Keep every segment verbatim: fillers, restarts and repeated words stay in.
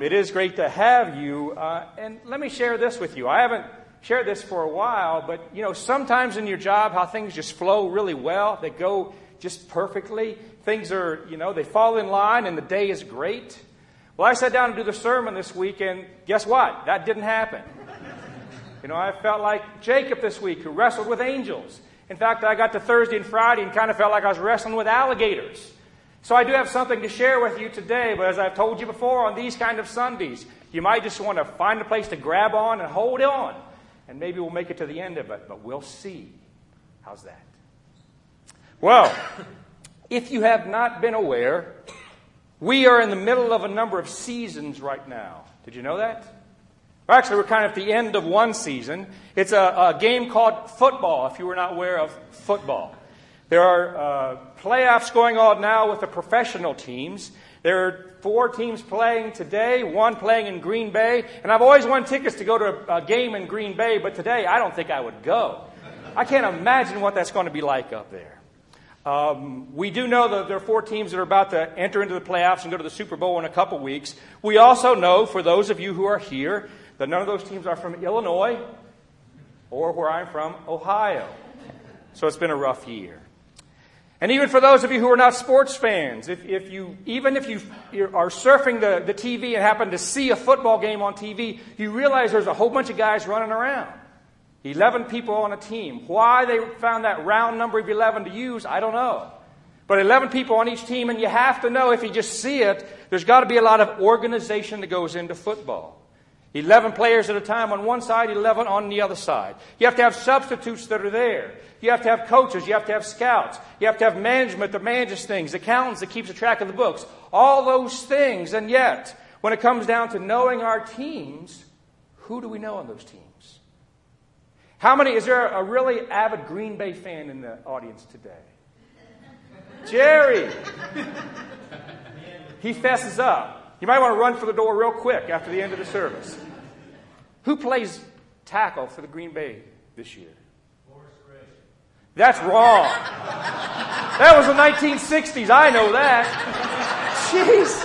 It is great to have you. Uh, and let me share this with you. I haven't shared this for a while, but, you know, sometimes in your job, how things just flow really well. They go just perfectly. Things are, you know, they fall in line and the day is great. Well, I sat down to do the sermon this week, and guess what? That didn't happen. You know, I felt like Jacob this week, who wrestled with angels. In fact, I got to Thursday and Friday and kind of felt like I was wrestling with alligators. So I do have something to share with you today, but as I've told you before, on these kind of Sundays, you might just want to find a place to grab on and hold on, and maybe we'll make it to the end of it, but we'll see. How's that? Well, if you have not been aware, we are in the middle of a number of seasons right now. Did you know that? Well, actually, we're kind of at the end of one season. It's a, a game called football, if you were not aware of football. There are uh, playoffs going on now with the professional teams. There are four teams playing today, one playing in Green Bay. And I've always won tickets to go to a, a game in Green Bay, but today I don't think I would go. I can't imagine what that's going to be like up there. Um, we do know that there are four teams that are about to enter into the playoffs and go to the Super Bowl in a couple weeks. We also know, for those of you who are here, that none of those teams are from Illinois or where I'm from, Ohio. So it's been a rough year. And even for those of you who are not sports fans, if, if you, even if you are surfing the, the T V and happen to see a football game on T V, you realize there's a whole bunch of guys running around. eleven people on a team. Why they found that round number of eleven to use, I don't know. But eleven people on each team, and you have to know, if you just see it, there's got to be a lot of organization that goes into football. eleven players at a time on one side, eleven on the other side. You have to have substitutes that are there. You have to have coaches. You have to have scouts. You have to have management that manages things, accountants that keeps a track of the books. All those things. And yet, when it comes down to knowing our teams, who do we know on those teams? How many, is there a really avid Green Bay fan in the audience today? Jerry! He fesses up. You might want to run for the door real quick after the end of the service. Who plays tackle for the Green Bay this year? That's wrong. That was the nineteen sixties. I know that. Jeez.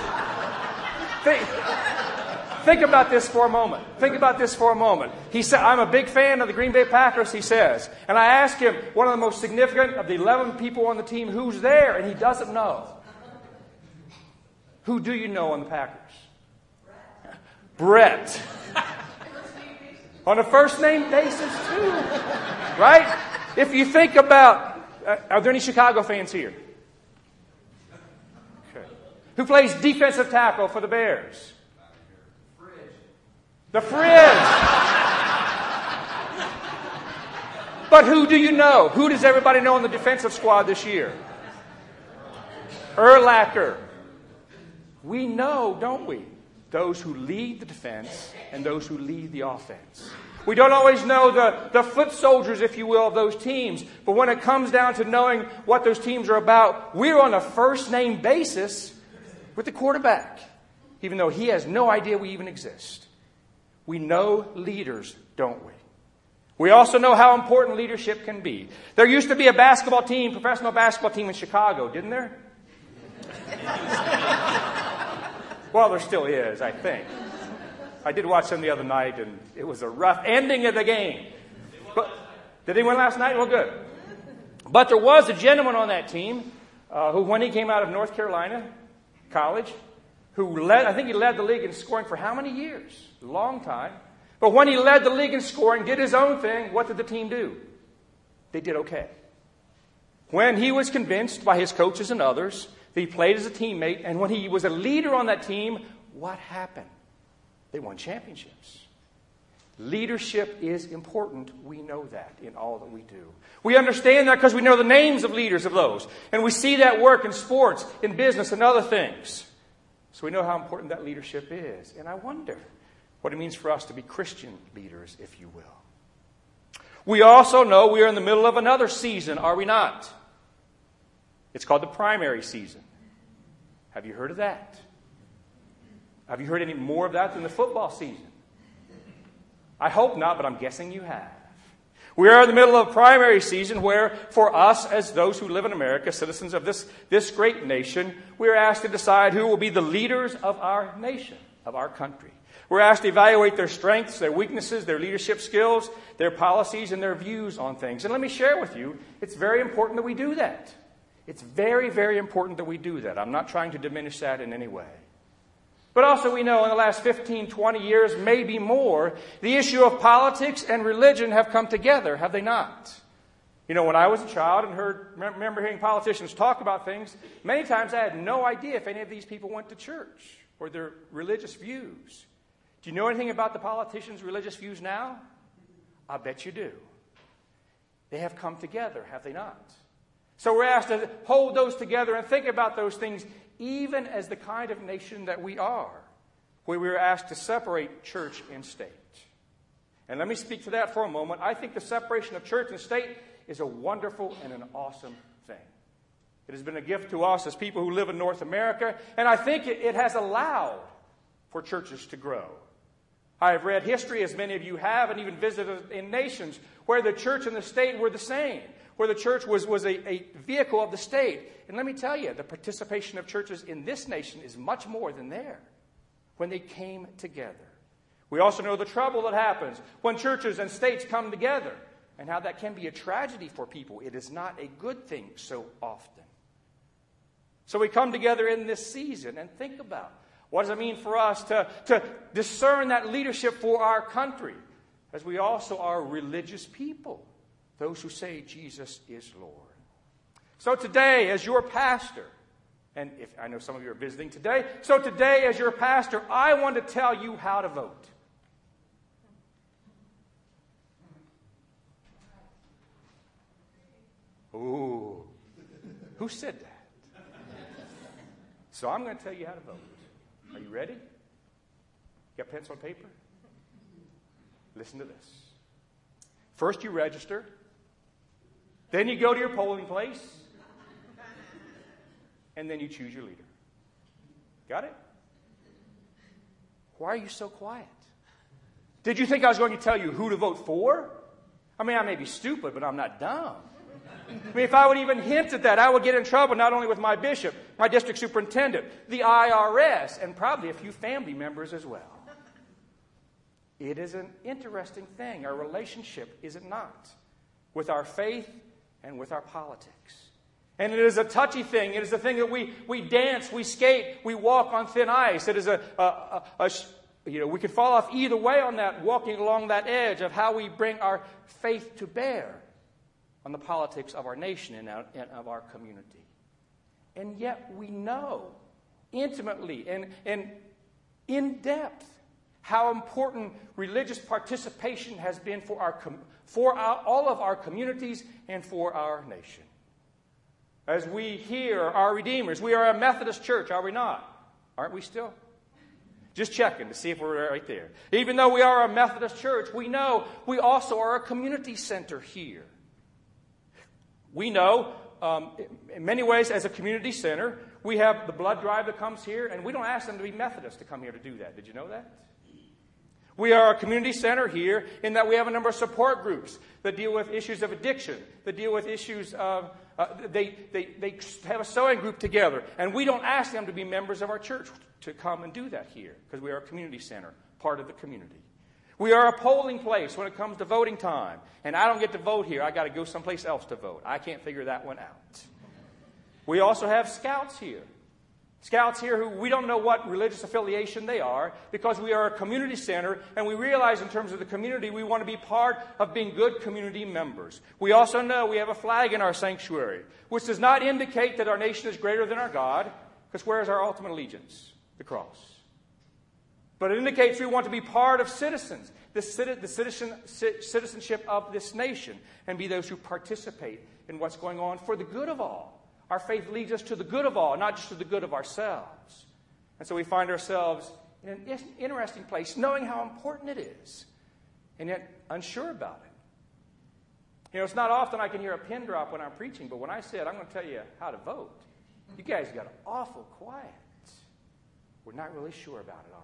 Think, think about this for a moment. Think about this for a moment. He said, I'm a big fan of the Green Bay Packers, he says. And I asked him, one of the most significant of the eleven people on the team, who's there? And he doesn't know. Who do you know on the Packers? Brett. On a first name basis, too. Right? If you think about, uh, are there any Chicago fans here? Okay. Who plays defensive tackle for the Bears? Fridge. The Fridge. But who do you know? Who does everybody know on the defensive squad this year? Urlacher. We know, don't we? Those who lead the defense and those who lead the offense. We don't always know the, the foot soldiers, if you will, of those teams. But when it comes down to knowing what those teams are about, we're on a first-name basis with the quarterback, even though he has no idea we even exist. We know leaders, don't we? We also know how important leadership can be. There used to be a basketball team, professional basketball team in Chicago, didn't there? Well, there still is, I think. I did watch them the other night, and it was a rough ending of the game. But, did they win last night? Well, good. But there was a gentleman on that team uh, who, when he came out of North Carolina College, who led, I think he led the league in scoring for how many years? A long time. But when he led the league in scoring, did his own thing, what did the team do? They did okay. When he was convinced by his coaches and others that he played as a teammate, and when he was a leader on that team, what happened? They won championships. Leadership is important. We know that in all that we do. We understand that because we know the names of leaders of those. And we see that work in sports, in business, and other things. So we know how important that leadership is. And I wonder what it means for us to be Christian leaders, if you will. We also know we are in the middle of another season, are we not? It's called the primary season. Have you heard of that? Have you heard any more of that than the football season? I hope not, but I'm guessing you have. We are in the middle of primary season where, for us, as those who live in America, citizens of this, this great nation, we are asked to decide who will be the leaders of our nation, of our country. We're asked to evaluate their strengths, their weaknesses, their leadership skills, their policies, and their views on things. And let me share with you, it's very important that we do that. It's very, very important that we do that. I'm not trying to diminish that in any way. But also we know in the last fifteen, twenty years, maybe more, the issue of politics and religion have come together, have they not? You know, when I was a child and heard, remember hearing politicians talk about things, many times I had no idea if any of these people went to church or their religious views. Do you know anything about the politicians' religious views now? I bet you do. They have come together, have they not? So we're asked to hold those together and think about those things, even as the kind of nation that we are, where we're asked to separate church and state. And let me speak to that for a moment. I think the separation of church and state is a wonderful and an awesome thing. It has been a gift to us as people who live in North America, and I think it, it has allowed for churches to grow. I have read history, as many of you have, and even visited in nations where the church and the state were the same, where the church was, was a, a vehicle of the state. And let me tell you, the participation of churches in this nation is much more than there when they came together. We also know the trouble that happens when churches and states come together and how that can be a tragedy for people. It is not a good thing so often. So we come together in this season and think about, what does it mean for us to, to discern that leadership for our country, as we also are religious people, those who say Jesus is Lord. So today, as your pastor, and if I know some of you are visiting today, so today as your pastor, I want to tell you how to vote. Ooh, who said that? So I'm going to tell you how to vote. Are you ready? Got pencil and paper? Listen to this. First you register. Then you go to your polling place. And then you choose your leader. Got it? Why are you so quiet? Did you think I was going to tell you who to vote for? I mean, I may be stupid, but I'm not dumb. I mean, if I would even hint at that, I would get in trouble not only with my bishop, my district superintendent, the I R S, and probably a few family members as well. It is an interesting thing, our relationship, is it not, with our faith and with our politics. And it is a touchy thing. It is a thing that we, we dance, we skate, we walk on thin ice. It is a, a, a, a you know, we can fall off either way on that, walking along that edge of how we bring our faith to bear on the politics of our nation and, our, and of our community. And yet we know intimately and, and in depth how important religious participation has been for, our, for our, all of our communities and for our nation. As we hear our Redeemers, we are a Methodist church, are we not? Aren't we still? Just checking to see if we're right there. Even though we are a Methodist church, we know we also are a community center here. We know, um, in many ways, as a community center, we have the blood drive that comes here, and we don't ask them to be Methodist to come here to do that. Did you know that? We are a community center here in that we have a number of support groups that deal with issues of addiction, that deal with issues of, uh, they, they, they have a sewing group together, and we don't ask them to be members of our church to come and do that here, because we are a community center, part of the community. We are a polling place when it comes to voting time. And I don't get to vote here. I got to go someplace else to vote. I can't figure that one out. We also have scouts here. Scouts here who we don't know what religious affiliation they are, because we are a community center and we realize in terms of the community we want to be part of being good community members. We also know we have a flag in our sanctuary, which does not indicate that our nation is greater than our God, because where is our ultimate allegiance? The cross. But it indicates we want to be part of citizens, the, citi- the citizen, c- citizenship of this nation, and be those who participate in what's going on for the good of all. Our faith leads us to the good of all, not just to the good of ourselves. And so we find ourselves in an interesting place, knowing how important it is, and yet unsure about it. You know, it's not often I can hear a pin drop when I'm preaching, but when I said I'm going to tell you how to vote, you guys got awful quiet. We're not really sure about it, are we?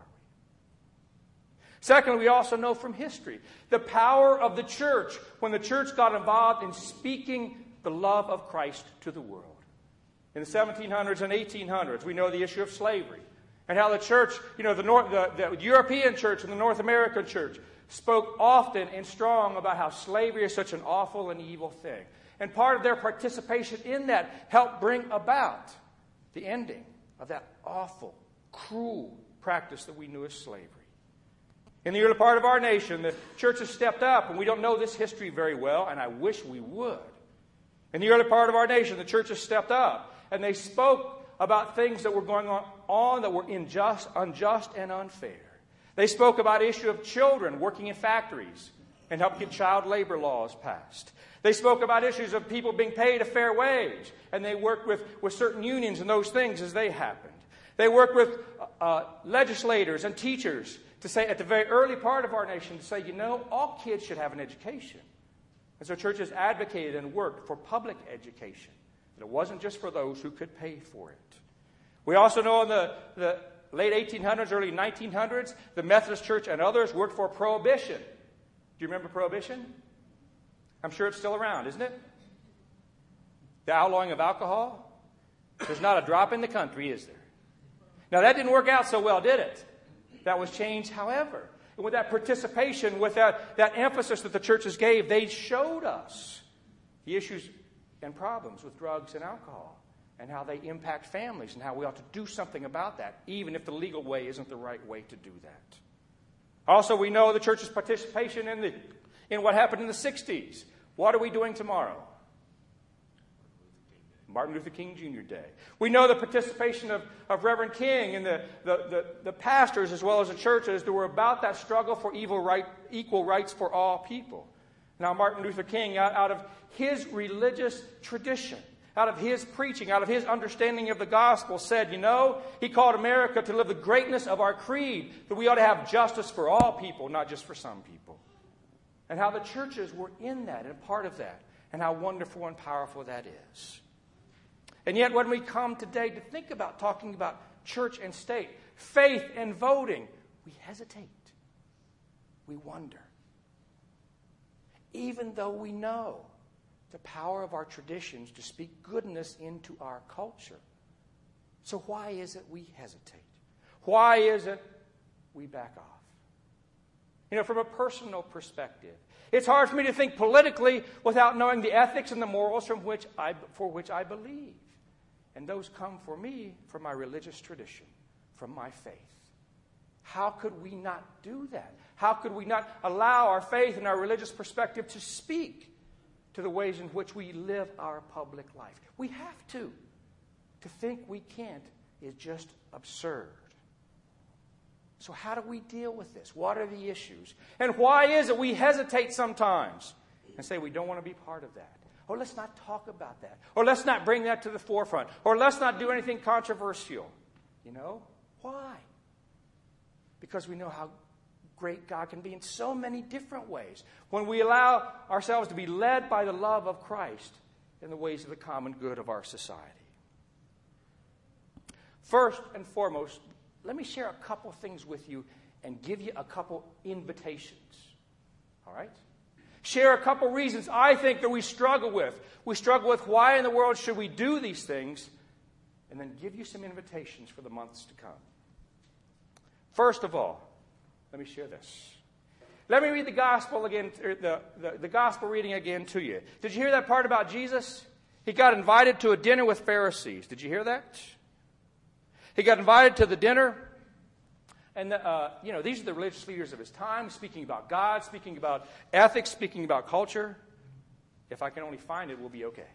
Secondly, we also know from history the power of the church when the church got involved in speaking the love of Christ to the world. In the seventeen hundreds and eighteen hundreds, we know the issue of slavery. And how the church, you know, the, North, the, the European church and the North American church spoke often and strong about how slavery is such an awful and evil thing. And part of their participation in that helped bring about the ending of that awful, cruel practice that we knew as slavery. In the early part of our nation, the church has stepped up, and we don't know this history very well, and I wish we would. In the early part of our nation, the church has stepped up, and they spoke about things that were going on, on that were unjust, unjust and unfair. They spoke about the issue of children working in factories and helped get child labor laws passed. They spoke about issues of people being paid a fair wage, and they worked with, with certain unions and those things as they happened. They worked with uh, legislators and teachers to say, at the very early part of our nation, to say, you know, all kids should have an education. And so churches advocated and worked for public education. That it wasn't just for those who could pay for it. We also know in the, the late eighteen hundreds, early nineteen hundreds, the Methodist Church and others worked for prohibition. Do you remember prohibition? I'm sure it's still around, isn't it? The outlawing of alcohol. There's not a drop in the country, is there? Now, that didn't work out so well, did it? That was changed, however. And with that participation, with that, that emphasis that the churches gave, they showed us the issues and problems with drugs and alcohol and how they impact families and how we ought to do something about that, even if the legal way isn't the right way to do that. Also, we know the church's participation in, the, in what happened in the sixties. What are we doing tomorrow? Martin Luther King Junior Day. We know the participation of, of Reverend King and the, the, the, the pastors as well as the churches that were about that struggle for equal, right, equal rights for all people. Now, Martin Luther King, out, out of his religious tradition, out of his preaching, out of his understanding of the gospel, said, you know, he called America to live the greatness of our creed, that we ought to have justice for all people, not just for some people. And how the churches were in that and a part of that, and how wonderful and powerful that is. And yet when we come today to think about talking about church and state, faith and voting, we hesitate. We wonder. Even though we know the power of our traditions to speak goodness into our culture. So why is it we hesitate? Why is it we back off? You know, from a personal perspective, it's hard for me to think politically without knowing the ethics and the morals from which I, for which I believe. And those come for me from my religious tradition, from my faith. How could we not do that? How could we not allow our faith and our religious perspective to speak to the ways in which we live our public life? We have to. To think we can't is just absurd. So how do we deal with this? What are the issues? And why is it we hesitate sometimes and say we don't want to be part of that? Or let's not talk about that. Or let's not bring that to the forefront. Or let's not do anything controversial. You know? Why? Because we know how great God can be in so many different ways. When we allow ourselves to be led by the love of Christ in the ways of the common good of our society. First and foremost, let me share a couple things with you and give you a couple invitations. All right? Share a couple reasons I think that we struggle with. We struggle with why in the world should we do these things, and then give you some invitations for the months to come. First of all, let me share this. Let me read the gospel again, the, the, the gospel reading again to you. Did you hear that part about Jesus? He got invited to a dinner with Pharisees. Did you hear that? He got invited to the dinner. And, uh, you know, these are the religious leaders of his time, speaking about God, speaking about ethics, speaking about culture. If I can only find it, we'll be okay.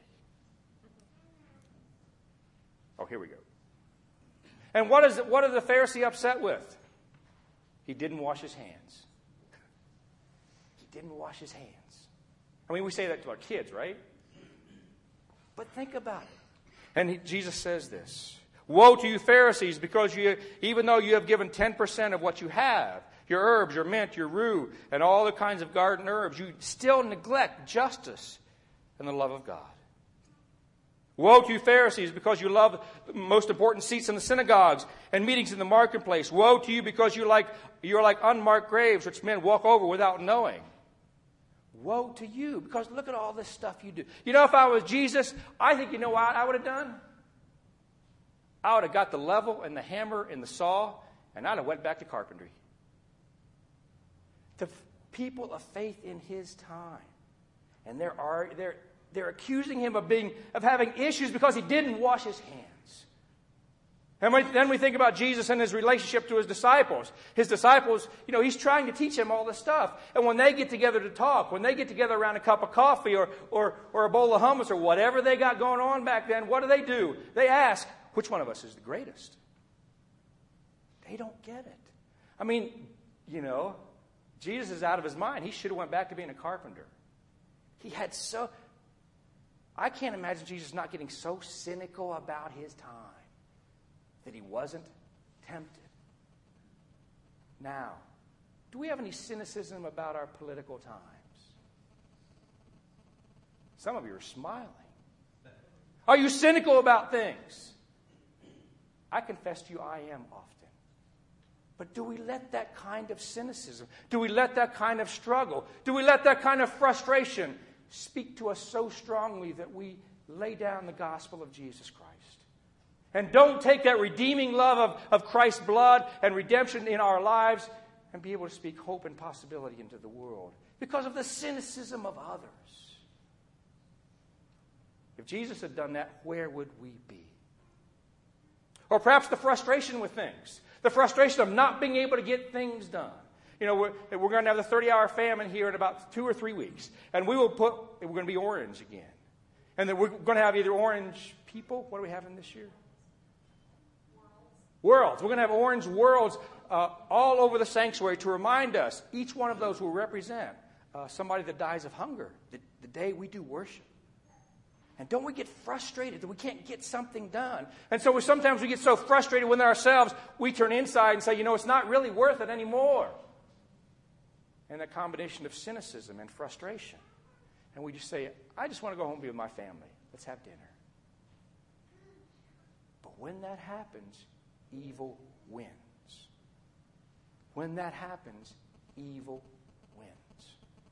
Oh, here we go. And what is what is the Pharisee upset with? He didn't wash his hands. He didn't wash his hands. I mean, we say that to our kids, right? But think about it. And he, Jesus says this. Woe to you Pharisees, because you, even though you have given ten percent of what you have, your herbs, your mint, your rue, and all the kinds of garden herbs, you still neglect justice and the love of God. Woe to you Pharisees, because you love the most important seats in the synagogues and meetings in the marketplace. Woe to you, because you like, you're like unmarked graves, which men walk over without knowing. Woe to you, because look at all this stuff you do. You know, if I was Jesus, I think you know what I would have done? I would have got the level and the hammer and the saw, and I'd have went back to carpentry. The f- people of faith in his time. And they're, are, they're, they're accusing him of, being, of having issues because he didn't wash his hands. And we, then we think about Jesus and his relationship to his disciples. His disciples, you know, he's trying to teach them all this stuff. And when they get together to talk, when they get together around a cup of coffee or, or, or a bowl of hummus or whatever they got going on back then, what do they do? They ask, which one of us is the greatest? They don't get it. I mean, you know, Jesus is out of his mind. He should have went back to being a carpenter. He had so... I can't imagine Jesus not getting so cynical about his time that he wasn't tempted. Now, do we have any cynicism about our political times? Some of you are smiling. Are you cynical about things? I confess to you, I am often. But do we let that kind of cynicism, do we let that kind of struggle, do we let that kind of frustration speak to us so strongly that we lay down the gospel of Jesus Christ? And don't take that redeeming love of, of Christ's blood and redemption in our lives and be able to speak hope and possibility into the world because of the cynicism of others. If Jesus had done that, where would we be? Or perhaps the frustration with things. The frustration of not being able to get things done. You know, we're, we're going to have the thirty-hour famine here in about two or three weeks. And we will put, we're going to be orange again. And then we're going to have either orange people. What are we having this year? Worlds. We're going to have orange worlds uh, all over the sanctuary to remind us. Each one of those will represent uh, somebody that dies of hunger the, the day we do worship. And don't we get frustrated that we can't get something done? And so we, sometimes we get so frustrated with ourselves, we turn inside and say, you know, it's not really worth it anymore. And that combination of cynicism and frustration. And we just say, I just want to go home and be with my family. Let's have dinner. But when that happens, evil wins. When that happens, evil wins.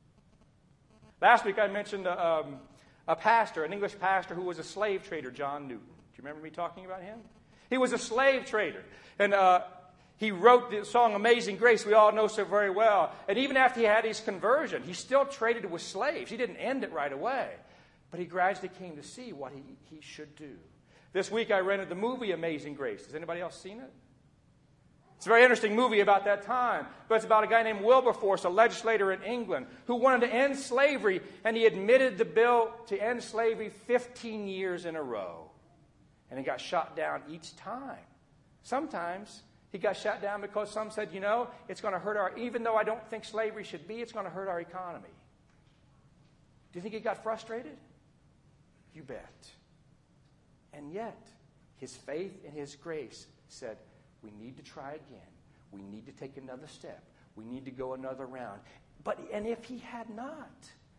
Last week I mentioned a, um, a pastor, an English pastor who was a slave trader, John Newton. Do you remember me talking about him? He was a slave trader. And uh, he wrote the song Amazing Grace, we all know so very well. And even after he had his conversion, he still traded with slaves. He didn't end it right away. But he gradually came to see what he, he should do. This week I rented the movie Amazing Grace. Has anybody else seen it? It's a very interesting movie about that time. But it's about a guy named Wilberforce, a legislator in England, who wanted to end slavery, and he admitted the bill to end slavery fifteen years in a row. And he got shot down each time. Sometimes he got shot down because some said, you know, it's going to hurt our, even though I don't think slavery should be, it's going to hurt our economy. Do you think he got frustrated? You bet. And yet, his faith and his grace said, we need to try again. We need to take another step. We need to go another round. But, and if he had not,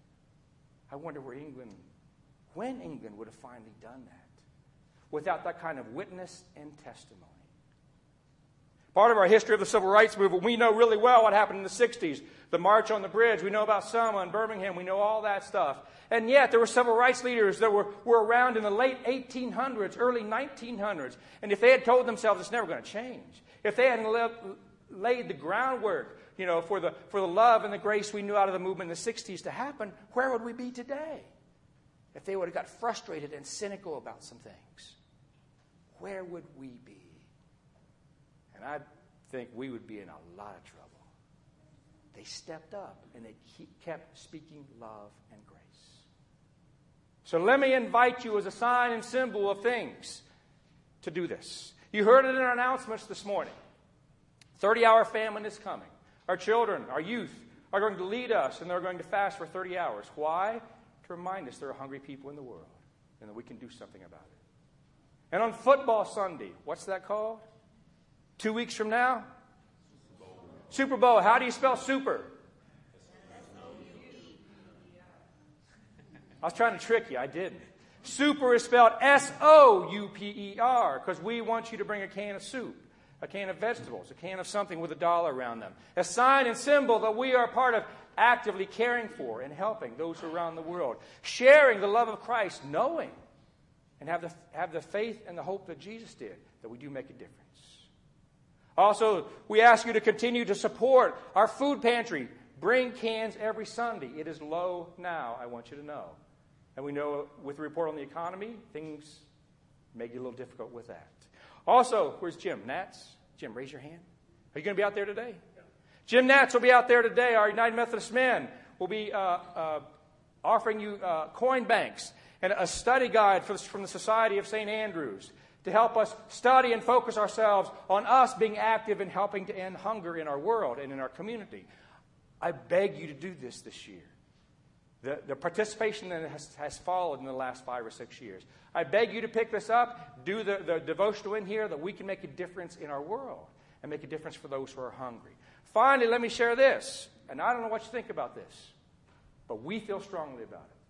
I wonder where England, when England would have finally done that, without that kind of witness and testimony. Part of our history of the Civil Rights Movement, we know really well what happened in the sixties. The March on the Bridge, we know about Selma and Birmingham, we know all that stuff. And yet, there were civil rights leaders that were, were around in the late eighteen hundreds, early nineteen hundreds. And if they had told themselves it's never going to change, if they hadn't lived, laid the groundwork, you know, for the, for the love and the grace we knew out of the movement in the sixties to happen, where would we be today? If they would have got frustrated and cynical about some things, where would we be? And I think we would be in a lot of trouble. They stepped up and they keep, kept speaking love and grace. So let me invite you as a sign and symbol of things to do this. You heard it in our announcements this morning. thirty-hour famine is coming. Our children, our youth are going to lead us and they're going to fast for thirty hours. Why? To remind us there are hungry people in the world and that we can do something about it. And on football Sunday, what's that called? Two weeks from now? Super Bowl. Super Bowl. How do you spell super? I was trying to trick you. I didn't. Super is spelled S O U P E R because we want you to bring a can of soup, a can of vegetables, a can of something with a dollar around them. A sign and symbol that we are part of actively caring for and helping those around the world. Sharing the love of Christ, knowing and have the, have the faith and the hope that Jesus did, that we do make a difference. Also, we ask you to continue to support our food pantry. Bring cans every Sunday. It is low now, I want you to know. And we know with the report on the economy, things may get a little difficult with that. Also, where's Jim? Nats? Jim, raise your hand. Are you going to be out there today? Yeah. Jim Nats will be out there today. Our United Methodist men will be uh, uh, offering you uh, coin banks and a study guide for, from the Society of Saint Andrews to help us study and focus ourselves on us being active in helping to end hunger in our world and in our community. I beg you to do this this year. The, the participation that has, has followed in the last five or six years. I beg you to pick this up, do the, the devotional in here, that we can make a difference in our world and make a difference for those who are hungry. Finally, let me share this, and I don't know what you think about this, but we feel strongly about it.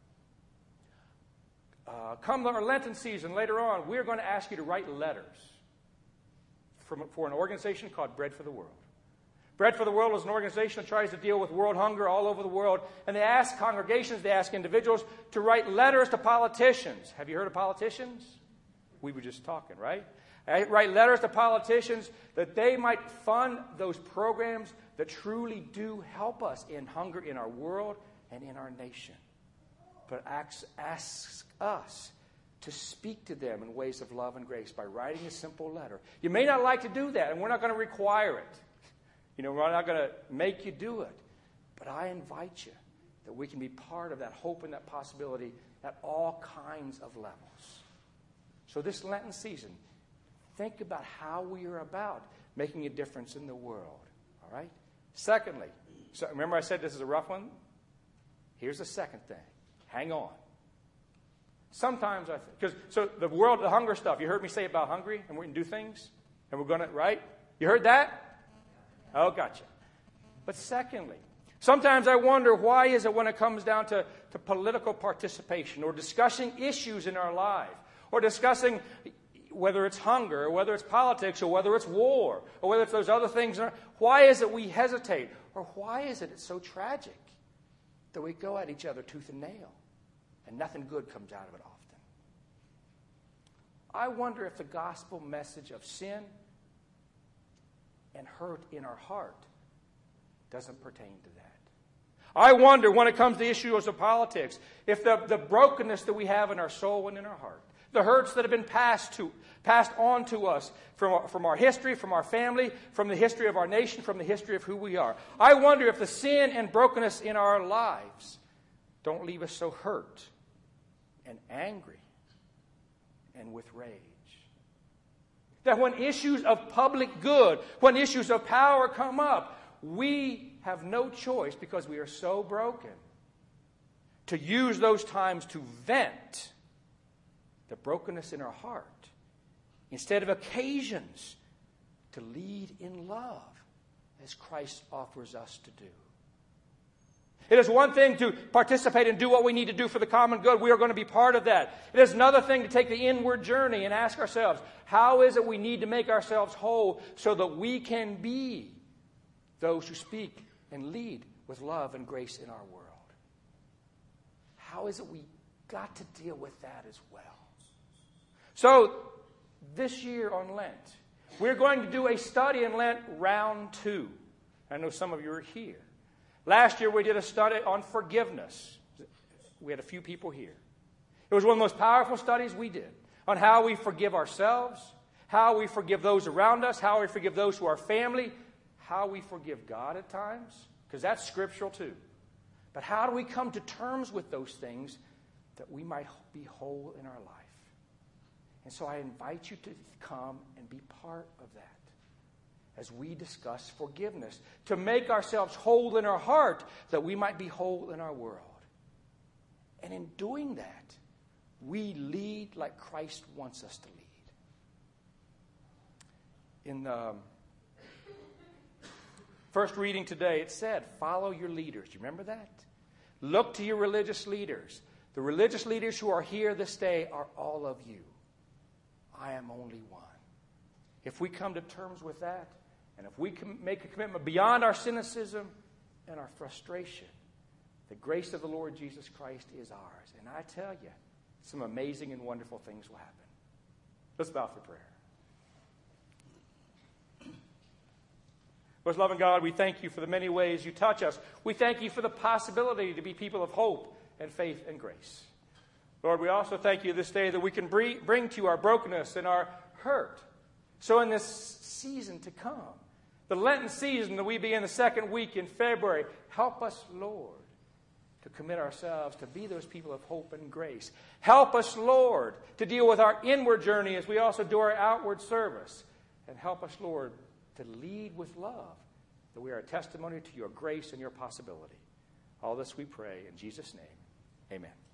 Uh, come our Lenten season later on, we're going to ask you to write letters from, for an organization called Bread for the World. Bread for the World is an organization that tries to deal with world hunger all over the world. And they ask congregations, they ask individuals to write letters to politicians. Have you heard of politicians? We were just talking, right? Write letters to politicians that they might fund those programs that truly do help us in hunger in our world and in our nation. But ask, ask us to speak to them in ways of love and grace by writing a simple letter. You may not like to do that, and we're not going to require it. You know, we're not going to make you do it. But I invite you that we can be part of that hope and that possibility at all kinds of levels. So this Lenten season, think about how we are about making a difference in the world. All right? Secondly, so remember I said this is a rough one? Here's the second thing. Hang on. Sometimes I think, because so the world, the hunger stuff, you heard me say about hungry, and we're going to do things, and we're going to, right? You heard that? Oh, gotcha. But secondly, sometimes I wonder, why is it when it comes down to, to political participation or discussing issues in our life or discussing whether it's hunger or whether it's politics or whether it's war or whether it's those other things, why is it we hesitate? Or why is it it's so tragic that we go at each other tooth and nail and nothing good comes out of it often? I wonder if the gospel message of sin and hurt in our heart doesn't pertain to that. I wonder, when it comes to issues of politics, if the, the brokenness that we have in our soul and in our heart, the hurts that have been passed to, passed on to us from our, from our history, from our family, from the history of our nation, from the history of who we are. I wonder if the sin and brokenness in our lives don't leave us so hurt and angry and with rage. That when issues of public good, when issues of power come up, we have no choice, because we are so broken, to use those times to vent the brokenness in our heart instead of occasions to lead in love as Christ offers us to do. It is one thing to participate and do what we need to do for the common good. We are going to be part of that. It is another thing to take the inward journey and ask ourselves, how is it we need to make ourselves whole so that we can be those who speak and lead with love and grace in our world? How is it we got to deal with that as well? So, this year on Lent, we're going to do a study in Lent, round two. I know some of you are here. Last year we did a study on forgiveness. We had a few people here. It was one of the most powerful studies we did on how we forgive ourselves, how we forgive those around us, how we forgive those who are family, how we forgive God at times, because that's scriptural too. But how do we come to terms with those things that we might be whole in our life? And so I invite you to come and be part of that as we discuss forgiveness, to make ourselves whole in our heart that we might be whole in our world. And in doing that, we lead like Christ wants us to lead. In the first reading today, it said, follow your leaders. Do you remember that? Look to your religious leaders. The religious leaders who are here this day are all of you. I am only one. If we come to terms with that, and if we can make a commitment beyond our cynicism and our frustration, the grace of the Lord Jesus Christ is ours. And I tell you, some amazing and wonderful things will happen. Let's bow for prayer. Most loving God, we thank you for the many ways you touch us. We thank you for the possibility to be people of hope and faith and grace. Lord, we also thank you this day that we can bring to you our brokenness and our hurt. So in this season to come, the Lenten season that we begin the second week in February, help us, Lord, to commit ourselves to be those people of hope and grace. Help us, Lord, to deal with our inward journey as we also do our outward service. And help us, Lord, to lead with love, that we are a testimony to your grace and your possibility. All this we pray in Jesus' name. Amen.